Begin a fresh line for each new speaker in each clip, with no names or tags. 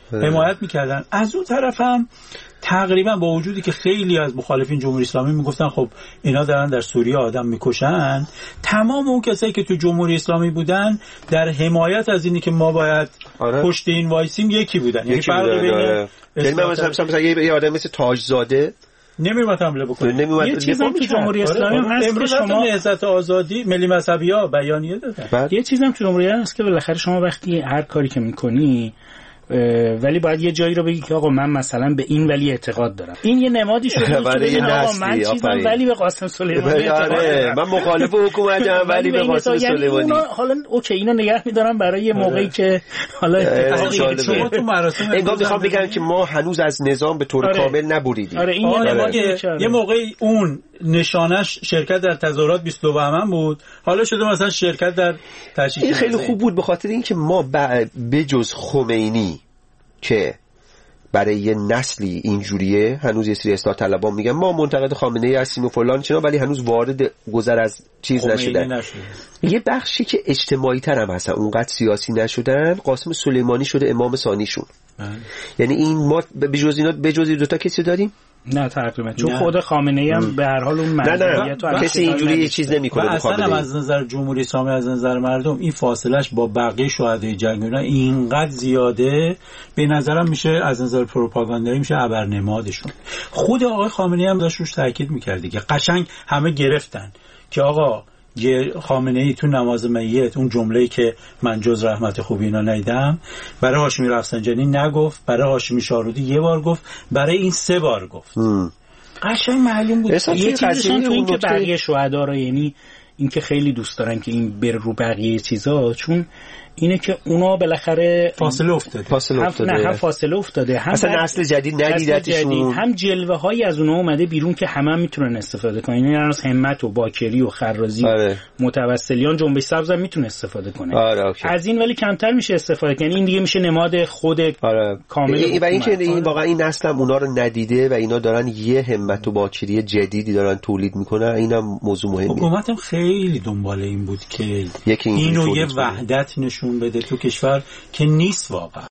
حمایت میکردن. از اون طرف هم تقریبا با وجودی که خیلی از مخالفین جمهوری اسلامی میگفتن خب اینا دارن در سوریه آدم میکشن، تمام اون کسایی که تو جمهوری اسلامی بودن در حمایت از اینی که ما باید پشت این وایسیم یکی بودن. یعنی فرق بین
مثلا یه آدم مثل تاجزاده
نمی‌اومد حمله بکنه.
یه چیزی هم تو جمهوری اسلامی هست که شما
نهضت آزادی ملی مذهبی‌ها بیانیه دادن.
یه چیزی هم تو جمهوری هست که بالاخره شما وقتی هر کاری که می‌کنی ولی باید یه جایی رو بگی که آقا من مثلا به این ولی اعتقاد دارم. این یه نمادی شده که آقا من چیزم ولی به قاسم سلیمانی اعتقاد دارم.
من مخالف حکومتم ولی به قاسم سلیمانی.
حالا اوکی اینو نگه می‌دارم برای یه موقعی که حالا
شما تو مراسم
انگار می‌خوام بگم که ما هنوز از نظام به طور کامل نبریدیم.
این
یه موقعی اون نشانش شرکت در تظاهرات 22 بهمن بود، حالا شده مثلا شرکت در تشییع.
این خیلی خوب بود به خاطر اینکه ما بجز خمینی که برای یه نسلی اینجوریه، هنوز یه سری اصلاح طلبان میگن ما منتقد خامنه‌ای هستیم و فلان چنا، ولی هنوز وارد گذر از چیز نشدن. یه بخشی که اجتماعی تر هم هستن اونقدر سیاسی نشدن، قاسم سلیمانی شده امام ثانیشون. یعنی این ما بجز این دوتا کسی داریم؟
نه تقریبا، چون خود خامنه‌ای هم به هر حال اون مرجعیت
و کسی اینجوری یه چیز نمی‌کنه.
اصلا از نظر جمهوری اسلامی، از نظر مردم، این فاصلهش با بقیه شهدای جنگ اینا اینقدر زیاده، به نظرم میشه از نظر پروپاگاندایی میشه ابرنمادشون. خود آقای خامنه‌ای هم داشت روش تاکید می‌کرد که قشنگ همه گرفتن که آقا خامنه‌ای تو نماز میت اون جمله‌ای که من جز رحمت خوبی اینا ندیدم برای هاشمی رفسنجانی نگفت، برای هاشمی شارودی یه بار گفت، برای این 3 بار گفت. قشنگ معلوم بود.
یه چیزی تو این که بقیه شهدا رو، یعنی این که خیلی دوست دارن که این بره رو بقیه چیزا، چون اینه که اونا بالاخره
فاصله افتاده.
هم فاصله افتاده، هم
اصلا نسل جدید ندیدتشون،
هم جلوه هایی از اونها اومده بیرون که همه میتونن استفاده کنن. یعنی از همت و باکری و خرازی متوسلیان جنبش سبز هم میتونه استفاده کنه. از این ولی کمتر میشه استفاده کنه. این دیگه میشه نماد خود کامل.
و اینکه این واقعا این نسل هم اونا رو ندیده و اینا دارن یه همت و باکری جدیدی دارن تولید میکنن. اینم موضوع مهمه.
حکومتم خیلی دنبال این بود که اینو یه وحدت نشون بده تو کشور که نیست واقعا.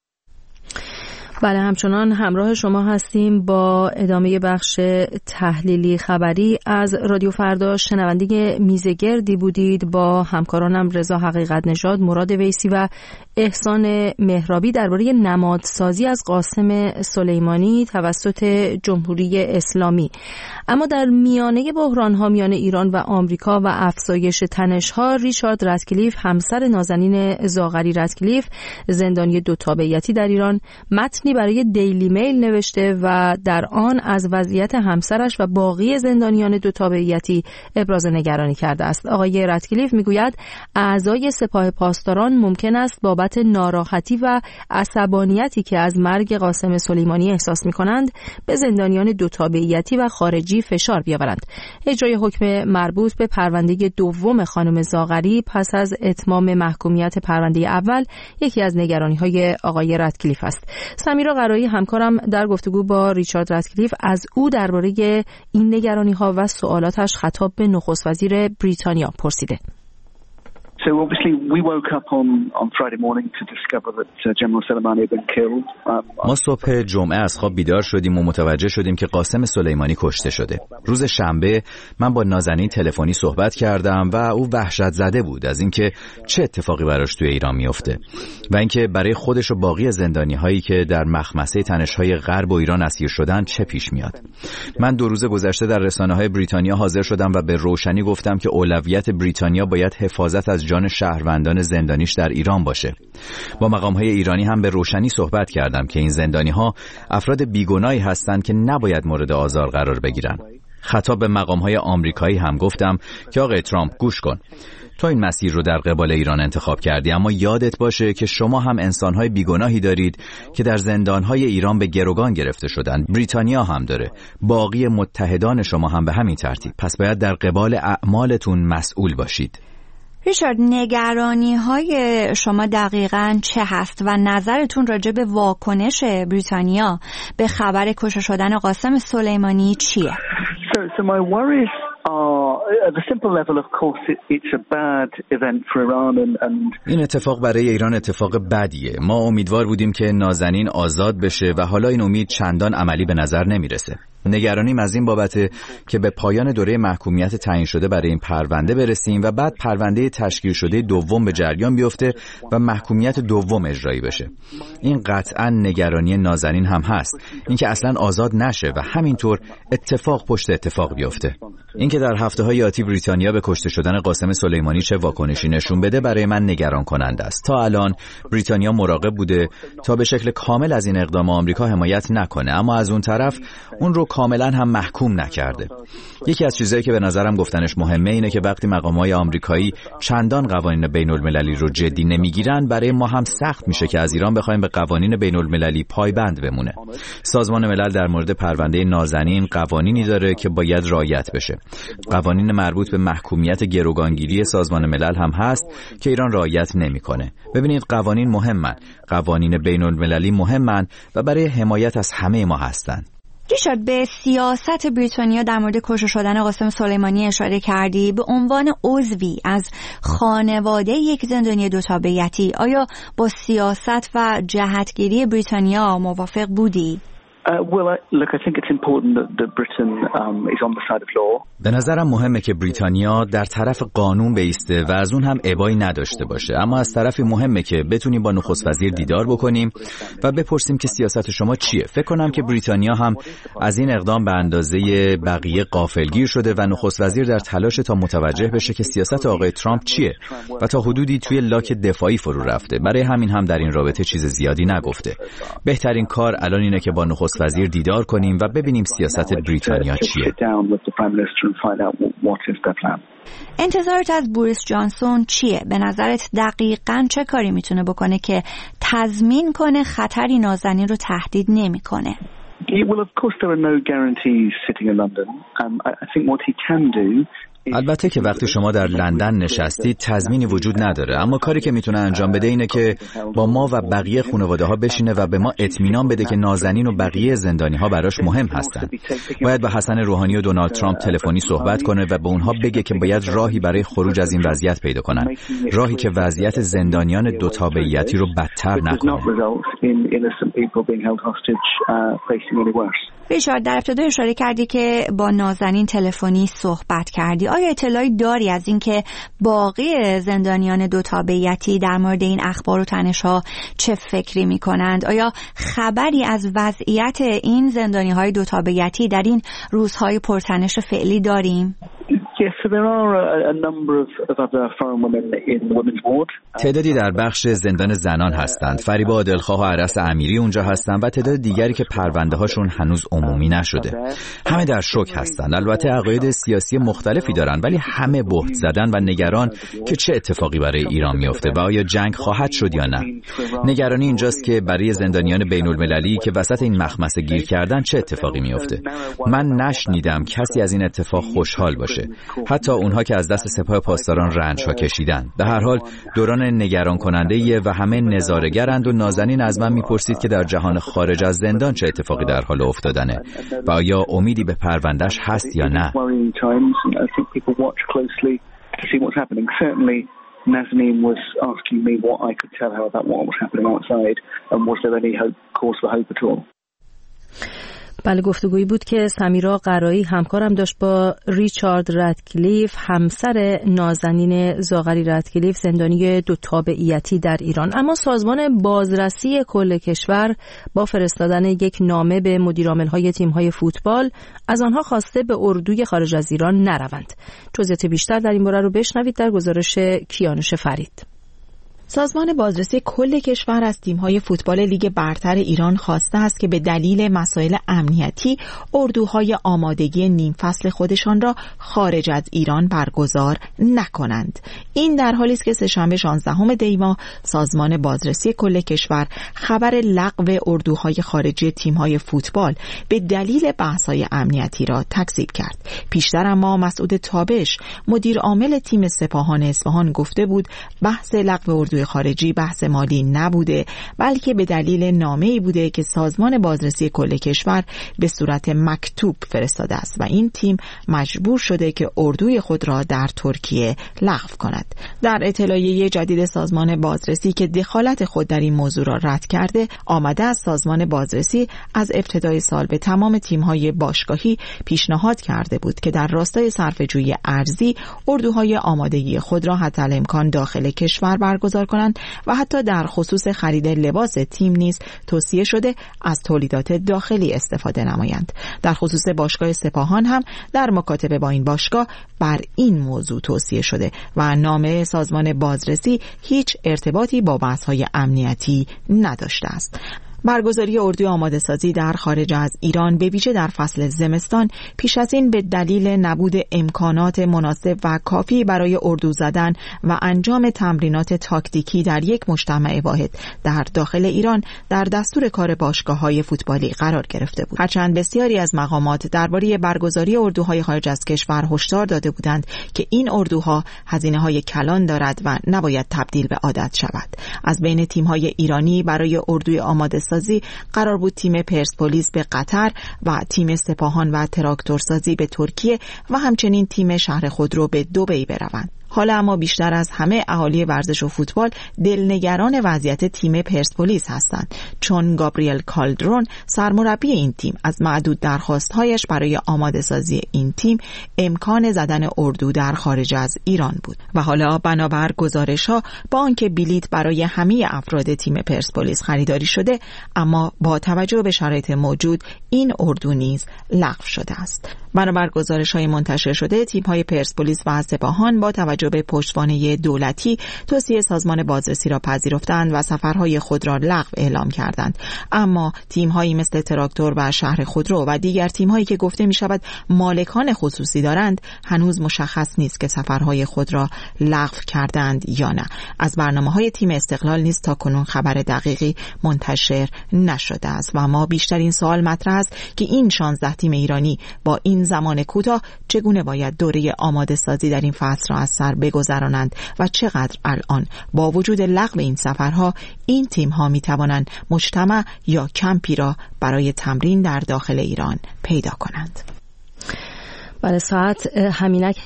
بله، همچنان همراه شما هستیم با ادامه بخش تحلیلی خبری از رادیو فردا. شنونده میزگردی بودید با همکارانم رضا حقیقت نژاد، مراد ویسی و احسان مهرابی درباره نمادسازی از قاسم سلیمانی توسط جمهوری اسلامی. اما در میانه بحران‌ها میان ایران و آمریکا و افزایش تنش‌ها، ریچارد رتکلیف، همسر نازنین زاغری رتکلیف، زندانی 2 تابعیتی در ایران، متنی برای دیلی میل نوشته و در آن از وضعیت همسرش و باقی زندانیان 2 تابعیتی ابراز نگرانی کرده است. آقای رتکلیف میگوید اعضای سپاه پاسداران ممکن است بابت ناراحتی و عصبانیتی که از مرگ قاسم سلیمانی احساس می‌کنند به زندانیان 2 تابعیتی و خارجی فشار بیاورند. اجرای حکم مربوط به پرونده دوم خانم زاغری پس از اتمام محکومیت پرونده اول یکی از نگرانی‌های آقای رتکلیف است. سمیرا قرایی همکارم در گفتگو با ریچارد رتکلیف از او درباره این نگرانی‌ها و سوالاتش خطاب به نخست وزیر بریتانیا پرسیده.
So obviously we woke up on Friday morning to discover that General Soleimani had been killed.
ما صبح جمعه از خواب بیدار شدیم و متوجه شدیم که قاسم سلیمانی کشته شده. روز شنبه من با نازنین تلفنی صحبت کردم و او وحشت زده بود از اینکه چه اتفاقی براش توی ایران میفته و اینکه برای خودش و باقی زندانی‌هایی که در مخمسه تنش‌های غرب و ایران اسیر شدن چه پیش میاد. من 2 روز گذشته در رسانه‌های بریتانیا حاضر شدم و به روشنی گفتم که اولویت بریتانیا باید حفاظت از جان شهروندان زندانیش در ایران باشه. با مقام‌های ایرانی هم به روشنی صحبت کردم که این زندانی‌ها افراد بیگناهی هستند که نباید مورد آزار قرار بگیرن. خطاب به مقام‌های آمریکایی هم گفتم که آقای ترامپ گوش کن. تو این مسیر رو در قبال ایران انتخاب کردی، اما یادت باشه که شما هم انسان‌های بیگناهی دارید که در زندان‌های ایران به گروگان گرفته شدن. بریتانیا هم داره. باقی متحدان شما هم به همین ترتیب. پس باید در قبال اعمالتون مسئول باشید.
ریچارد، نگرانی‌های شما دقیقاً چه هست و نظرتون راجع به واکنش بریتانیا به خبر کشته شدن قاسم سلیمانی چیه؟
So my worries are
این اتفاق برای ایران اتفاق بدیه. ما امیدوار بودیم که نازنین آزاد بشه و حالا این امید چندان عملی به نظر نمیرسه. نگرانیم از این بابته که به پایان دوره محکومیت تعیین شده برای این پرونده برسیم و بعد پرونده تشکیل شده دوم به جریان بیفته و محکومیت دوم اجرایی بشه. این قطعا نگرانی نازنین هم هست، اینکه اصلا آزاد نشه و همینطور اتفاق پشت اتفاق بیفته. اینکه در هفته‌های آتی بریتانیا به کشته شدن قاسم سلیمانی چه واکنشی نشون بده برای من نگران کننده است. تا الان بریتانیا مراقب بوده تا به شکل کامل از این اقدام آمریکا حمایت نکنه، اما از اون طرف اون رو کاملا هم محکوم نکرده. یکی از چیزایی که به نظرم گفتنش مهمه اینه که وقتی مقام‌های آمریکایی چندان قوانین بین‌المللی رو جدی نمیگیرن، برای ما هم سخت میشه که از ایران بخوایم به قوانین بین‌المللی پایبند بمونه. سازمان ملل در مورد پرونده نازنین قوانینی داره که باید رعایت بشه. قوانین مربوط به محکومیت گروگانگیری سازمان ملل هم هست که ایران رعایت نمیکنه. ببینید قوانین مهمن، قوانین بین‌المللی مهمن و برای حمایت از همه ما هستن.
ریچارد، به سیاست بریتانیا در مورد کشته شدن قاسم سلیمانی اشاره کردی. به عنوان عضوی از خانواده یک زندانی دو تابعیتی، آیا با سیاست و جهتگیری بریتانیا موافق بودی؟
به نظرم مهمه که بریتانیا در طرف قانون بایسته و از اون هم ابایی نداشته باشه، اما از طرفی مهمه که بتونیم با نخست وزیر دیدار بکنیم و بپرسیم که سیاست شما چیه. فکر کنم که بریتانیا هم از این اقدام به اندازه بقیه غافلگیر شده و نخست وزیر در تلاش تا متوجه بشه که سیاست آقای ترامپ چیه و تا حدودی توی لاک دفاعی فرو رفته. برای همین هم در این رابطه چیز زیادی نگفته. بهترین کار الان اینه که با نخست وزیر دیدار کنیم و ببینیم سیاست بریتانیا چیه.
انتظارت از بوریس جانسون چیه؟ به نظرت دقیقاً چه کاری میتونه بکنه که تضمین کنه خطری نازنین رو تهدید نمیکنه؟
البته که وقتی شما در لندن نشستید تضمینی وجود نداره، اما کاری که میتونه انجام بده اینه که با ما و بقیه خانواده ها بشینه و به ما اطمینان بده که نازنین و بقیه زندانی ها براش مهم هستن. باید با حسن روحانی و دونالد ترامپ تلفنی صحبت کنه و به اونها بگه که باید راهی برای خروج از این وضعیت پیدا کنن، راهی که وضعیت زندانیان دو تابعیتی رو بدتر نکنه.
ریچارد، در ابتدا اشاره کردی که با نازنین تلفنی صحبت کردی. آیا اطلاعی داری از این که باقی زندانیان دو تابعیتی در مورد این اخبار و تنش‌ها چه فکری می‌کنند؟ آیا خبری از وضعیت این زندانی‌های دو تابعیتی در این روزهای پرتنش فعلی داریم؟
تعدادی در بخش زندان زنان هستند. فریبا عادلخواه و عرس امیری اونجا هستند و تعداد دیگری که پرونده هاشون هنوز عمومی نشده. همه در شوک هستند. البته عقاید سیاسی مختلفی دارن، ولی همه بهت زدن و نگران که چه اتفاقی برای ایران میفته و آیا جنگ خواهد شد یا نه. نگرانی اینجاست که برای زندانیان بین المللی که وسط این مخمسه گیر کردن چه اتفاقی میفته. من نشنیدم کسی از این اتفاق خوشحال باشه، حتی اونها که از دست سپاه پاسداران رنج‌ها کشیدن. به هر حال دوران نگران کننده‌ایه و همه نظاره‌گرند و نازنین از من میپرسید که در جهان خارج از زندان چه اتفاقی در حال افتادنه و آیا امیدی به پروندهش هست یا نه.
Nazanin was asking me what I could tell her about what was happening outside and was there any cause for hope at all.
بله، گفتگویی بود که سمیرا قرایی همکارم داشت با ریچارد رادکلیف، همسر نازنین زاغری رادکلیف، زندانی دو تابعیتی در ایران. اما سازمان بازرسی کل کشور با فرستادن یک نامه به مدیرعامل‌های تیم‌های فوتبال از آنها خواسته به اردوی خارج از ایران نروند. جزئیات بیشتر در این باره رو بشنوید در گزارش کیانوش فرید.
سازمان بازرسی کل کشور از تیم‌های فوتبال لیگ برتر ایران خواسته است که به دلیل مسائل امنیتی اردوهای آمادگی نیم فصل خودشان را خارج از ایران برگزار نکنند. این در حالی است که سه‌شنبه 16 دی ماه سازمان بازرسی کل کشور خبر لغو اردوهای خارجی تیم‌های فوتبال به دلیل بحث‌های امنیتی را تکذیب کرد. پیشتر اما مسعود تابش، مدیر عامل تیم سپاهان اصفهان، گفته بود بحث لغو اردوی سوی خارجی بحث مالی نبوده، بلکه به دلیل نامه‌ای بوده که سازمان بازرسی کل کشور به صورت مکتوب فرستاده است و این تیم مجبور شده که اردوی خود را در ترکیه لغو کند. در اطلاعیه جدید سازمان بازرسی که دخالت خود در این موضوع را رد کرده، آمده از سازمان بازرسی از ابتدای سال به تمام تیم‌های باشگاهی پیشنهاد کرده بود که در راستای صرفه‌جویی ارزی اردوهای آمادگی خود را حتی الامکان داخل کشور برگزار کنند و حتی در خصوص خرید لباس تیم نیز توصیه شده از تولیدات داخلی استفاده نمایند. در خصوص باشگاه سپاهان هم در مکاتبه با این باشگاه بر این موضوع توصیه شده و نامه سازمان بازرسی هیچ ارتباطی با بحث‌های امنیتی نداشته است. برگزاری اردوی آماده سازی در خارج از ایران به ویژه در فصل زمستان پیش از این به دلیل نبود امکانات مناسب و کافی برای اردو زدن و انجام تمرینات تاکتیکی در یک مجتمع واحد در داخل ایران در دستور کار باشگاه‌های فوتبالی قرار گرفته بود. هرچند بسیاری از مقامات درباره برگزاری اردوهای خارج از کشور هشدار داده بودند که این اردوها هزینه‌های کلان دارد و نباید تبدیل به عادت شود. از بین تیم‌های ایرانی برای اردوی آماده قرار بود تیم پرسپولیس به قطر و تیم سپاهان و تراکتورسازی به ترکیه و همچنین تیم شهر خودرو به دبی بروند. حالا اما بیشتر از همه اهالی ورزش و فوتبال دلنگران وضعیت تیم پرسپولیس هستند، چون گابریل کالدرون سرمربی این تیم از معدود درخواست‌هایش برای آماده سازی این تیم امکان زدن اردو در خارج از ایران بود و حالا بنابر گزارش‌ها با آنکه بلیت برای همه افراد تیم پرسپولیس خریداری شده، اما با توجه به شرایط موجود این اردو نیز لغو شده است. بنابر گزارش‌های منتشر شده، تیم‌های پرسپولیس و سپاهان با توجه به پشتوانه دولتی توصیه سازمان بازرسی را پذیرفتند و سفرهای خود را لغو اعلام کردند. اما تیم‌هایی مثل تراکتور و شهر خودرو و دیگر تیم‌هایی که گفته می‌شود مالکان خصوصی دارند، هنوز مشخص نیست که سفرهای خود را لغو کردند یا نه. از برنامه‌های تیم استقلال نیز تاکنون خبر دقیقی منتشر نشده است و ما بیشترین سوال مطرح است که این 16 تیم ایرانی با این زمان کوتاه چگونه باید دوره آماده سازی در این فصل را از سر بگذرانند و چقدر الان با وجود لغو این سفرها این تیم‌ها می‌توانند مجتمع یا کمپی را برای تمرین در داخل ایران پیدا کنند.
بله، ساعت همینک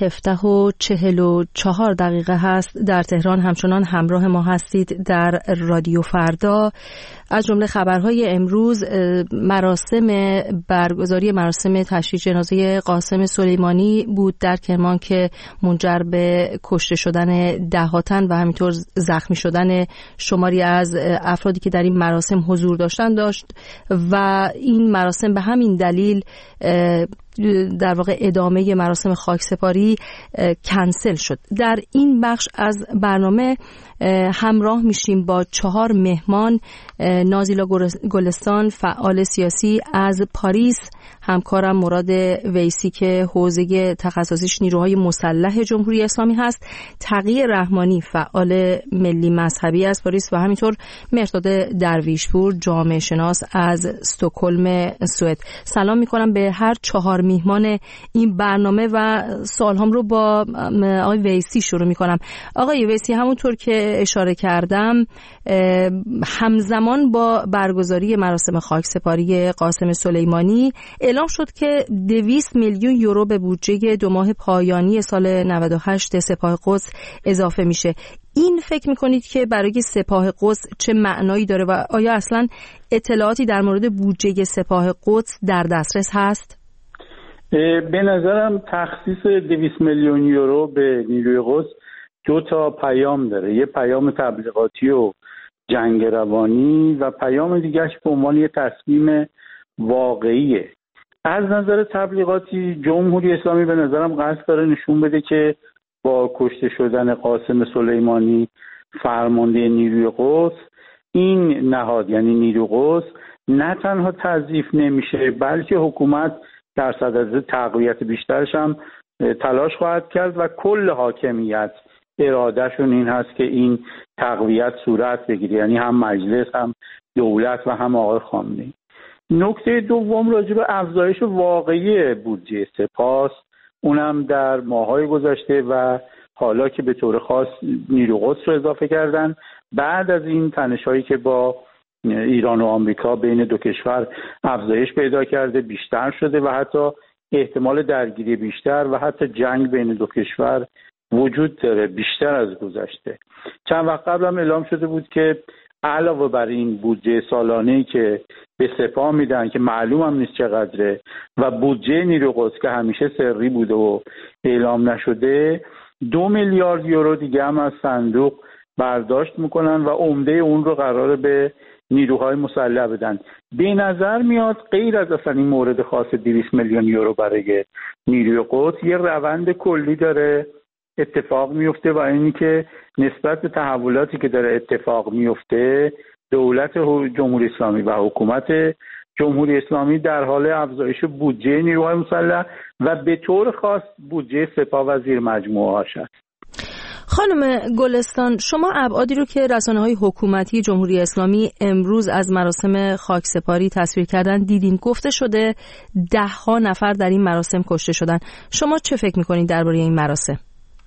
17:44 هست. در تهران همچنان همراه ما هستید در رادیو فردا. از جمله خبرهای امروز برگزاری مراسم تشییع جنازه قاسم سلیمانی بود در کرمان که منجر به کشته شدن ده‌ها تن و همینطور زخمی شدن شماری از افرادی که در این مراسم حضور داشت و این مراسم به همین دلیل در واقع ادامه مراسم خاکسپاری کنسل شد. در این بخش از برنامه همراه میشیم با 4 مهمان: نازیلا گلستان، فعال سیاسی از پاریس، همکارم مراد ویسی که حوزه تخصصیش نیروهای مسلح جمهوری اسلامی هست، تقی رحمانی، فعال ملی مذهبی از پاریس و همینطور مرداد درویشپور، جامعه شناس از استکهلم سوئد. سلام میکنم به هر 4 میهمان این برنامه و سوالهام رو با آقای ویسی شروع میکنم. آقای ویسی، همونطور که اشاره کردم همزمان با برگزاری مراسم خاکسپاری قاسم سلیمانی اعلام شد که 200 میلیون یورو به بودجه 2 ماه پایانی سال 98 سپاه قدس اضافه میشه. این فکر میکنید که برای سپاه قدس چه معنایی داره و آیا اصلا اطلاعاتی در مورد بودجه سپاه قدس در دسترس هست؟
به نظرم تخصیص 200 میلیون یورو به نیروی قدس 2 تا پیام داره. یه پیام تبلیغاتی و جنگ روانی و پیام دیگرش به عنوان یه تصمیم واقعیه. از نظر تبلیغاتی جمهوری اسلامی به نظرم قصد داره نشون بده که با کشته شدن قاسم سلیمانی فرمانده نیروی قدس، این نهاد یعنی نیروی قدس نه تنها تضعیف نمیشه بلکه حکومت در صدد تقویت بیشترش هم تلاش خواهد کرد و کل حاکمیت ارادهشون این هست که این تقویت صورت بگیره، یعنی هم مجلس هم دولت و هم آقای خامنه‌ای. نکته دوم راجع به افزایش واقعی بودجه سپاه، اونم در ماه‌های گذشته و حالا که به طور خاص نیروی قدس رو اضافه کردن بعد از این تنش‌هایی که با ایران و آمریکا بین دو کشور افزایش پیدا کرده، بیشتر شده و حتی احتمال درگیری بیشتر و حتی جنگ بین دو کشور وجود داره بیشتر از گذشته. چند وقت قبل هم اعلام شده بود که علاوه بر این بودجه سالانه‌ای که به سپاه میدن که معلوم هم نیست چقدره و بودجه نیروی قدس که همیشه سری بوده و اعلام نشده، 2 میلیارد یورو دیگه هم از صندوق برداشت میکنن و عمده اون رو قراره به نیروهای مسلح بدن. به نظر میاد غیر از اصلا این مورد خاص 200 میلیون یورو برای نیروی قدس یه روند کلی داره اتفاق میفته و اینی که نسبت به تحولاتی که داره اتفاق میفته دولت جمهوری اسلامی و حکومت جمهوری اسلامی در حال افزایش بودجه نیروهای مسلح و به طور خاص بودجه سپاه و زیر مجموعه هاش است.
خانم گلستان، شما ابعادی رو که رسانه‌های حکومتی جمهوری اسلامی امروز از مراسم خاکسپاری تصویر کردن دیدین. گفته شده 10 نفر در این مراسم کشته شدن. شما چه فکر می‌کنید درباره این مراسم؟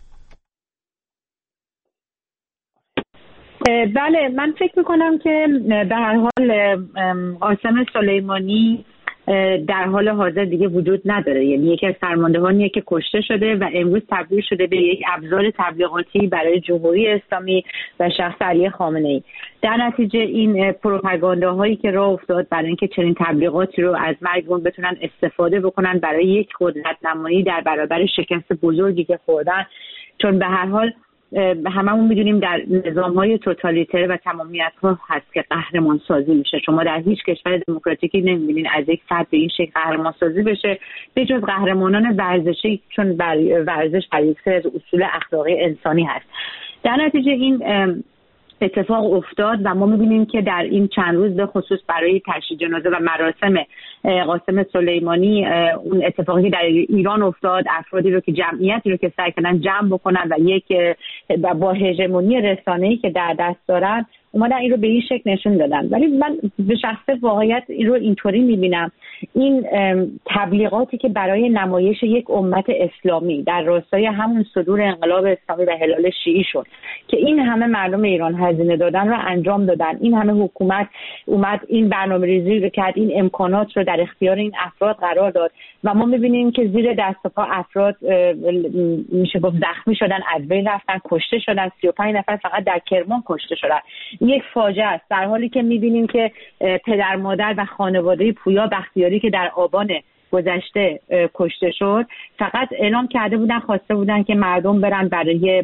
بله، من فکر میکنم که به هر حال قاسم سلیمانی در حال حاضر دیگه وجود نداره. یعنی یکی از فرماندهانیه که کشته شده و امروز تبدیل شده به یک ابزار تبلیغاتی برای جمهوری اسلامی و شخص علی خامنه‌ای. در نتیجه این پروپاگانداهایی که راه افتاد برای اینکه چنین تبلیغاتی رو از مرگ اون بتونن استفاده بکنن برای یک قدرت نمایی در برابر شکست بزرگی که خوردن، چون به هر حال هممون میدونیم در نظام‌های توتالیتر و تمامیت‌ها هست که قهرمان سازی میشه. شما در هیچ کشور دموکراتیکی نمی‌بینید از یک فرد به این شکل قهرمان سازی بشه به جز قهرمانان ورزشی، چون ورزش بر یک سری از اصول اخلاقی انسانی هست. در نتیجه این اتفاق افتاد و ما می‌بینیم که در این چند روز به خصوص برای تشییع جنازه و مراسم قاسم سلیمانی اون اتفاقی در ایران افتاد، افرادی رو که جمعیتی رو که سعی کردن جمع بکنن و یک با هژمونی رسانه‌ای که در دست دارن اومدن این رو به این شکل نشون دادن. ولی من به شخص واقعیت این رو اینطوری می‌بینم، این تبلیغاتی که برای نمایش یک امت اسلامی در راستای همون صدور انقلاب اسلامی و هلال شیعی شد که این همه مردم ایران هزینه دادن و انجام دادن، این همه حکومت اومد این برنامه‌ریزی رو کرد، این امکانات رو در اختیار این افراد قرار داد و ما می‌بینیم که زیر دست و پا افراد میشه گفت زخمی شدن، از بین رفتن، کشته شدن. 35 نفر فقط در کرمان کشته شدن. یک فاجعه است، در حالی که می‌بینیم که پدر مادر و خانواده پویا بختیاری که در آبان گذشته کشته شد فقط اعلام کرده بودن، خواسته بودن که مردم برن برای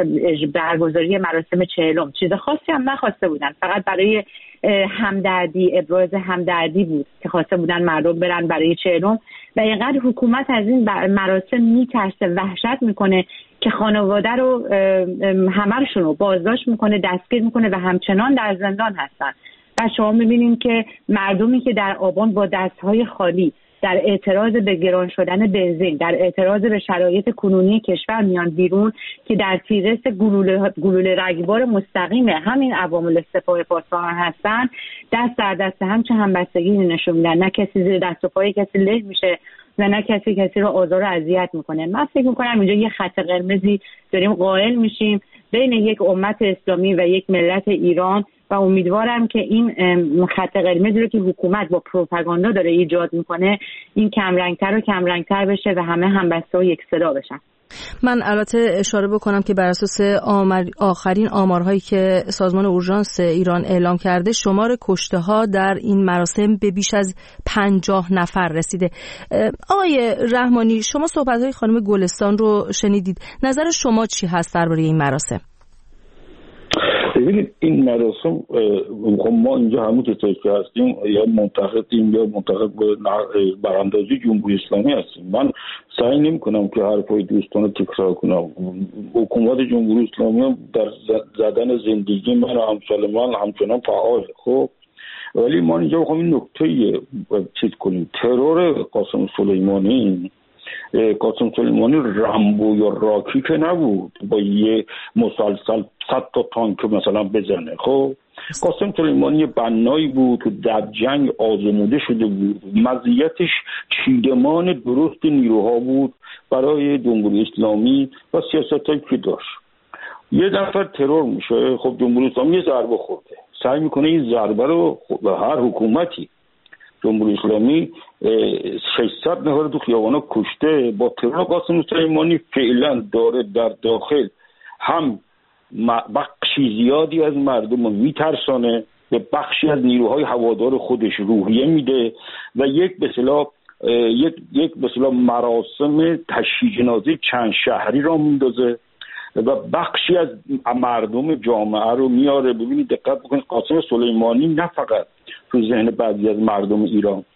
برگزاری مراسم 40. چیز خاصی هم نخواسته بودن، فقط برای همدردی، ابراز همدردی بود که خواسته بودن مردم برن برای 40. و اینقدر حکومت از این مراسم میترسه، وحشت میکنه که خانواده رو همه‌شون رو بازداشت میکنه، دستگیر میکنه و همچنان در زندان هستن. و شما میبینیم که مردمی که در آبان با دستهای خالی در اعتراض به گران شدن بنزین، در اعتراض به شرایط کنونی کشور میان بیرون که در تیرس گلوله رگبار مستقیم همین عوامل سپاه پاسداران هستن، دست در دست هم چه همبستگی نشون میدن. نه کسی زیر دست و پای کسی له میشه و نه کسی رو آزار و اذیت میکنه. من فکر میکنم اینجا یه خط قرمزی داریم قائل میشیم بین یک امت اسلامی و یک ملت ایران و امیدوارم که این خط قرمزی رو که حکومت با پروپاگاندا داره ایجاد میکنه این کمرنگتر و کمرنگتر بشه و همه همبسته و یک صدا بشن.
من البته اشاره بکنم که بر اساس آخرین آمارهایی که سازمان اورژانس ایران اعلام کرده شمار کشته‌ها در این مراسم به بیش از 50 نفر رسیده. آقای رحمانی، شما صحبت‌های خانم گلستان رو شنیدید، نظر شما چی هست درباره این مراسم؟
ببینید این مراسم ما اینجا همون که هستیم یا منتقدیم یا منتقد به براندازی جمهوری اسلامی هستیم. من سعی نمی کنم که حرفای دوستان تکرار کنم. حکومت جمهوری اسلامی در زدن زندگی من و همسال من همچنان فعال. خب ولی ما اینجا بخوام این نکته چیز کنیم، ترور قاسم سلیمانی رامبو یا راکی که نبود با یه مسلسل 100 تا تانک مثلا بزنه. خب قاسم سلیمانی بنایی بود که در جنگ آزموده شده بود، مزیتش چیدمان درست نیروها بود برای جمهوری اسلامی و سیاستایی که داشت. یه نفر ترور میشه، خب جمهوری اسلامی یه ضربه خورده، سعی میکنه این ضربه رو به هر حکومتی، جمهوری اسلامی 600 نفر تو خیابانا کشته، با ترور قاسم سلیمانی فعلا داره در داخل هم بخشی زیادی از مردم رو میترسانه، به بخشی از نیروهای هوادار خودش روحیه میده و یک به اصطلاح مراسم تشییع جنازه چند شهری را میندازه و بخشی از مردم جامعه رو میاره. ببینید دقت بکنید، قاسم سلیمانی نه فقط تو ذهن بعضی از مردم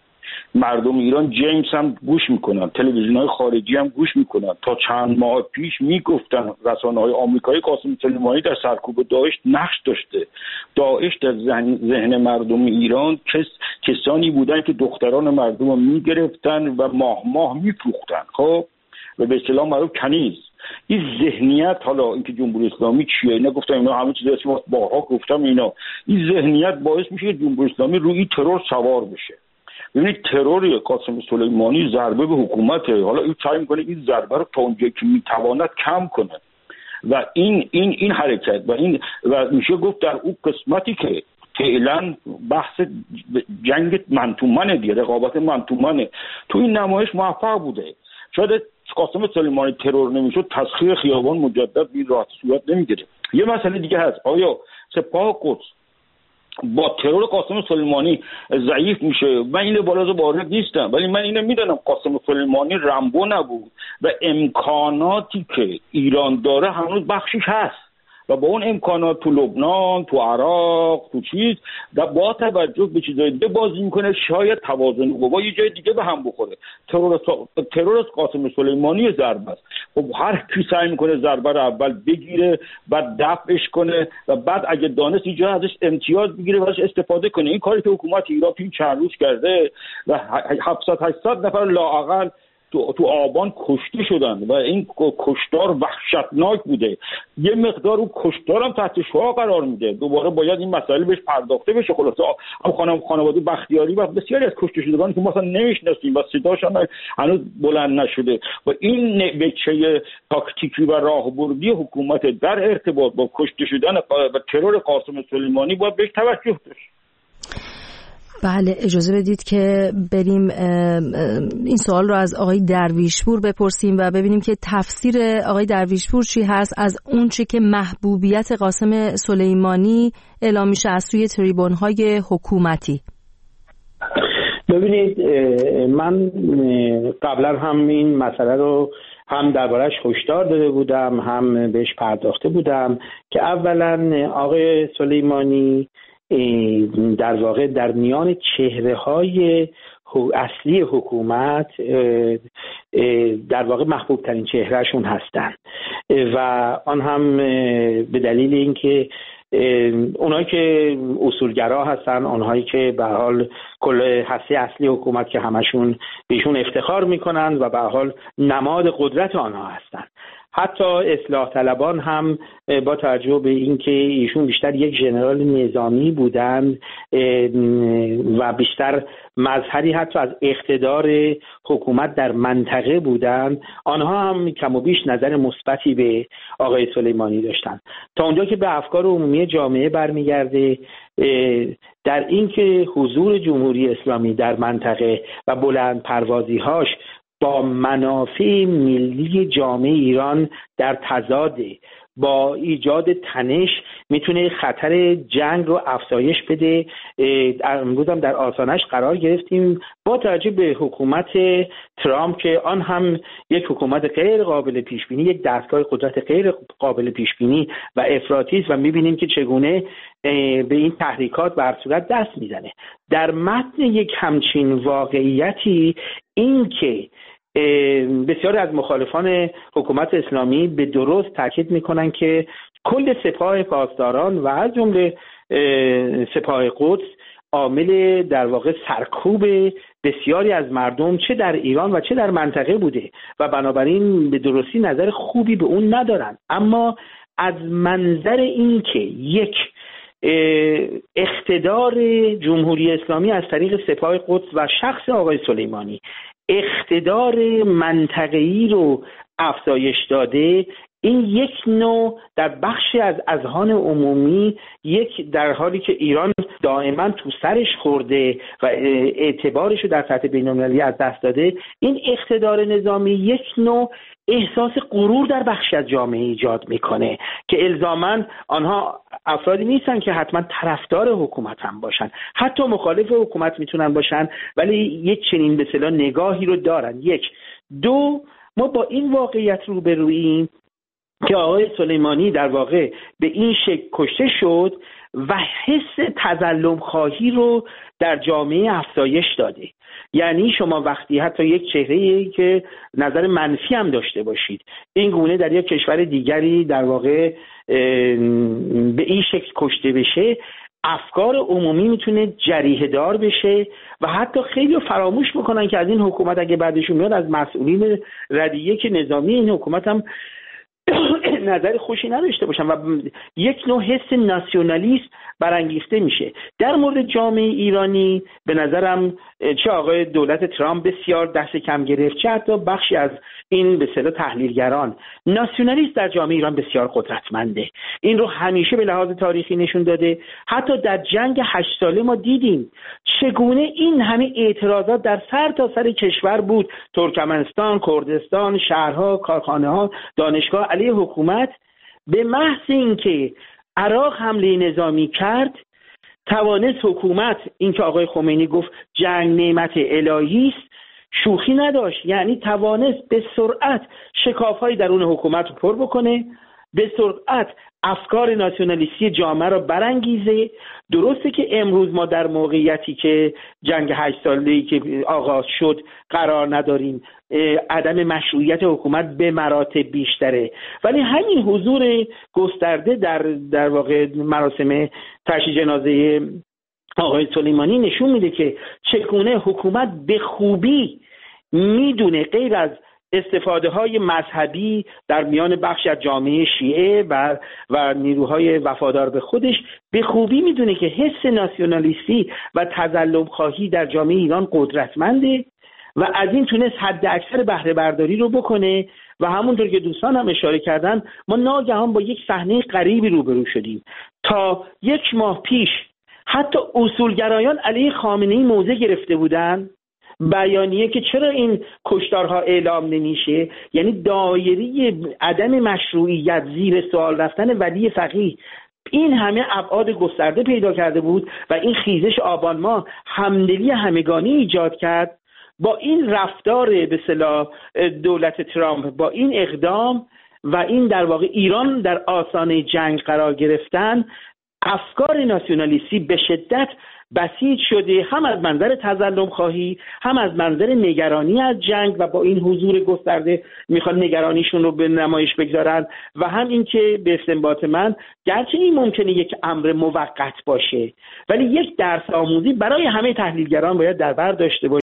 ایران جیمز هم گوش میکنن، تلویزیون‌های خارجی هم گوش میکنن. تا چند ماه پیش میگفتن رسانه‌های آمریکایی قاسم سلیمانی در سرکوب داعش نقش داشته. داعش در ذهن مردم ایران کسانی بودن که دختران مردم رو میگرفتن و ماه میفروختن، خب، و به اصطلاح معروف کنیز. این ذهنیت، حالا اینکه جمهوری اسلامی چیه اینا گفتم، اینا همه چیزا اسمش بارها گفتم، این ذهنیت باعث میشه که جمهوری اسلامی روی ترور سوار بشه. ببینید ترور قاسم سلیمانی ضربه به حکومته، حالا این سعی میکنه این ضربه رو تا اونجایی که میتواند کم کنه و این حرکت و میشه گفت در اون قسمتی که فعلا بحث جنگ منتومنه دیگه، رقابت منتومنه، تو این نمایش موفق بوده. شاید قاسم سلیمانی ترور نمیشد، تسخیر خیابان مجدد به راحتی صورت نمیگیره. یه مسئله دیگه هست، آیا سپاه قدس با ترور قاسم سلیمانی ضعیف میشه؟ من اینو بالا وارد نیستم، ولی من اینو میدونم قاسم سلیمانی رمبو نبود و امکاناتی که ایران داره هنوز بخشیش هست و با اون امکانات تو لبنان، تو عراق، تو و با توجه به چیزای دیگه بازی میکنه. شاید توازن قوا یه جای دیگه به هم بخوره. ترور قاسم سلیمانی ضربه است. خب هر کی سعی میکنه ضربه رو اول بگیره، بعد دفعش کنه و بعد اگه دانست اینجا ازش امتیاز بگیره و ازش استفاده کنه. این کاری که حکومت ایران تو این چند روز کرده و 700-800 نفر لااقل تو آبان کشته شدن و این کشتار وحشتناک بوده. یه مقدار اون کشتار هم تحت شعاع قرار میده. دوباره باید این مسئله بهش پرداخته بشه. خلاصه خانواده بختیاری و بسیاری از کشته شدگان که ما اصلا نمیشناسیم و صداشون هنوز بلند نشده و این نوچه تاکتیکی و راهبردی حکومت در ارتباط با کشته شدن و ترور قاسم سلیمانی باید بهش توجه بشه.
بله، اجازه بدید که بریم این سوال رو از آقای درویشپور بپرسیم و ببینیم که تفسیر آقای درویشپور چی هست از اون چی که محبوبیت قاسم سلیمانی اعلام میشه از سوی تریبون‌های حکومتی.
ببینید، من قبلا هم این مسئله رو هم دربارش هشدار داده بودم، هم بهش پرداخته بودم که اولا آقای سلیمانی در واقع در میان چهره‌های اصلی حکومت در واقع محبوب ترین چهرهشون هستن و آن هم به دلیل اینکه اونایی که اصولگرا هستن، اونهایی که به حال کل هسته اصلی حکومت که همشون بهشون افتخار میکنن و به حال نماد قدرت آنها هستن. حتی اصلاح طلبان هم با توجه به اینکه ایشون بیشتر یک ژنرال نظامی بودند و بیشتر مظهری حتی از اقتدار حکومت در منطقه بودند، آنها هم کم و بیش نظر مثبتی به آقای سلیمانی داشتند. تا اونجا که به افکار عمومی جامعه برمیگرده در اینکه حضور جمهوری اسلامی در منطقه و بلند پروازی‌هاش با منافع ملی جامعه ایران در تضاد، با ایجاد تنش میتونه خطر جنگ رو افزایش بده. امروز هم در آسانش قرار گرفتیم با توجه به حکومت ترامپ که آن هم یک حکومت غیر قابل پیش بینی، یک دستگاه قدرت غیر قابل پیش بینی و افراطی است و میبینیم که چگونه به این تحریکات بر صورت دست میزنه. در متن یک همچین واقعیتی این که بسیاری از مخالفان حکومت اسلامی به درست تاکید میکنن که کل سپاه پاسداران و از جمله سپاه قدس عامل در واقع سرکوب بسیاری از مردم چه در ایران و چه در منطقه بوده و بنابراین به درستی نظر خوبی به اون ندارن. اما از منظر این که یک اقتدار جمهوری اسلامی از طریق سپاه قدس و شخص آقای سلیمانی اقتدار منطقه‌ای رو افزایش داده، این یک نوع در بخشی از اذهان عمومی، در حالی که ایران دائما تو سرش خورده و اعتبارش رو در سطح بین‌المللی از دست داده، این اقتدار نظامی یک نوع احساس غرور در بخشی از جامعه ایجاد میکنه که الزاماً آنها افرادی نیستن که حتما طرفدار حکومت هم باشن، حتی مخالف حکومت میتونن باشن، ولی یک چنین به اصطلاح نگاهی رو دارن. یک. دو، ما با این واقعیت روبروییم که آقای سلیمانی در واقع به این شکل کشته شد و حس تظلم خواهی رو در جامعه افزایش داده. یعنی شما وقتی حتی یک چهره‌ای که نظر منفی هم داشته باشید این گونه در یک کشور دیگری در واقع به این شکل کشته بشه، افکار عمومی میتونه جریحه دار بشه و حتی خیلی فراموش بکنن که از این حکومت اگه بعدشون میاد از مسئولین ردیه که نظامی این حکومت هم نظر خوشی نداشته باشن و یک نوع حس ناسیونالیسم برانگیخته میشه. در مورد جامعه ایرانی به نظرم چه آقای دولت ترامپ بسیار دست کم گرفت، چه حتی بخشی از این به اصطلاح تحلیلگران، ناسیونالیسم در جامعه ایران بسیار قدرتمنده. این رو همیشه به لحاظ تاریخی نشون داده. حتی در جنگ 8 ساله ما دیدیم چگونه این همه اعتراضات در سر تا سر کشور بود، ترکمنستان، کردستان، شهرها، کارخانه‌ها، دانشگاه علیه حکومت. به محض اینکه عراق حمله نظامی کرد توانست حکومت، این که آقای خمینی گفت جنگ نعمت الهی است، شوخی نداشت، یعنی توانست به سرعت شکاف‌های درون حکومت رو پر بکنه، به سرعت افکار ناسیونالیستی جامعه را برانگیزه. درسته که امروز ما در موقعیتی که جنگ 8 ساله‌ای که آغاز شد قرار نداریم، عدم مشروعیت حکومت به مراتب بیشتره، ولی همین حضور گسترده در واقع مراسم تشییع جنازه آقای سلیمانی نشون میده که چگونه حکومت به خوبی میدونه غیر از استفاده های مذهبی در میان بخش از جامعه شیعه و نیروهای وفادار به خودش، به خوبی میدونه که حس ناسیونالیستی و تظلم خواهی در جامعه ایران قدرتمنده و از این تونست حد اکثر بهره برداری رو بکنه و همونطور که دوستان هم اشاره کردن ما ناگهان با یک صحنه غریبی روبرو شدیم. تا 1 ماه پیش حتی اصولگرایان علیه خامنه‌ای موضع گرفته بودن، بیانیه که چرا این کشتارها اعلام نمیشه، یعنی دایره عدم مشروعیت، زیر سوال رفتن ولی فقیه، این همه ابعاد گسترده پیدا کرده بود و این خیزش آبان ماه همدلی همگانی ایجاد کرد. با این رفتار به اصطلاح دولت ترامپ، با این اقدام و این در واقع ایران در آستانه جنگ قرار گرفتن، افکار ناسیونالیستی به شدت بسیج شده، هم از منظر تظلم خواهی، هم از منظر نگرانی از جنگ و با این حضور گسترده میخوان نگرانیشون رو به نمایش بگذارن و هم این که به استنباط من گرچه این ممکنه یک امر موقت باشه ولی یک درس آموزی برای همه تحلیلگران باید در بر داشته باشه